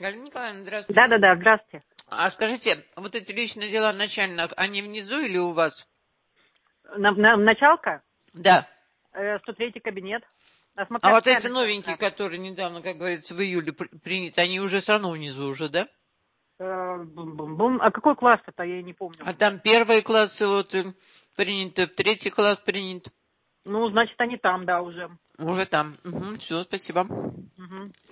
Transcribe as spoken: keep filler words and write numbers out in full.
Галина Николаевна, здравствуйте. Да-да-да, здравствуйте. А скажите, вот эти личные дела начальных, они внизу или у вас? На, на- началка, Да. э, сто третий кабинет. А А смотря вот какая эти новенькие, началка. которые недавно, как говорится, в июле при- приняты, они уже все равно внизу уже, да? Э, бум-бум-бум. А какой класс-то, я и не помню. А там первые классы вот э, приняты, в третий класс принят. Ну, значит, они там, да, уже. Уже там. Угу, все, спасибо. Мгм.